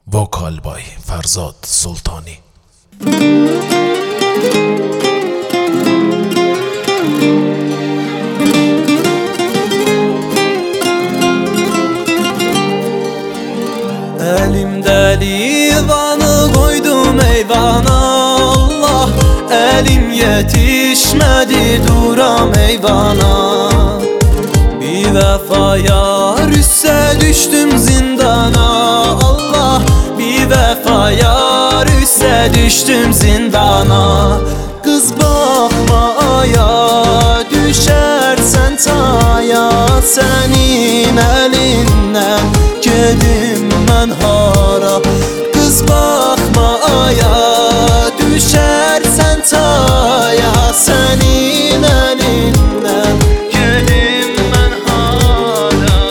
Vokal by Ferzad Sultani. Elimde livanı koydum eyvana Allah, elim yetişmedi duram eyvana. Bir vefaya rüsse düştüm zindana Allah, bir vefaya rüsse düştüm zindana. Kız bakma aya, düşersen taya, senin elinden gedim ben hara. Kız bakma aya, düşersen taya, senin elinden gedim ben hara.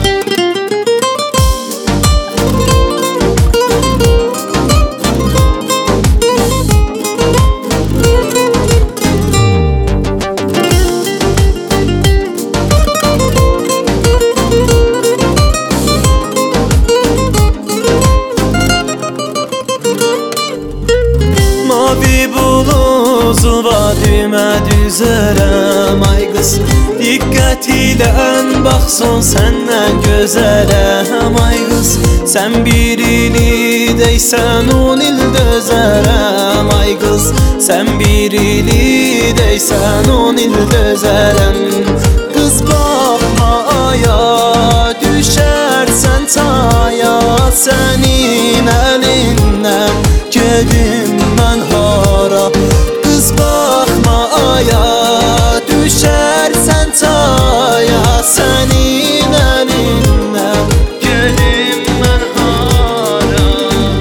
Mavi buluzu vadime düzerem ay kız, dikkat ile baksın senden güzelem ay kız. Sen birini deysen on il dözerem ay kız, sen birini deysen on il dözerem. Kız bakma aya, düşersen taya, senin elinden gedim ben hara. Kız bakma aya, düşersen taya, senin elinden gedim ben hara.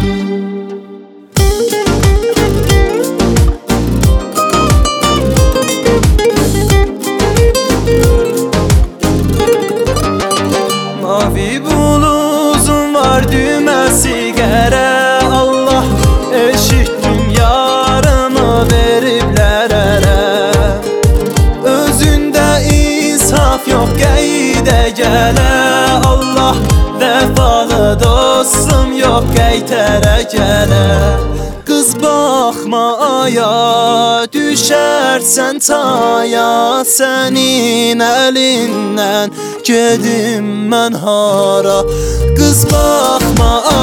Mavi bluzum var düğmesi gere Allah, eşittim yarımı veribler ere. Özünde insaf yok geyde gele Allah, vefalı dostum yok geytere gele. Kız bakma aya, düşersen taya, senin elinden gedim ben hara. Kız bakma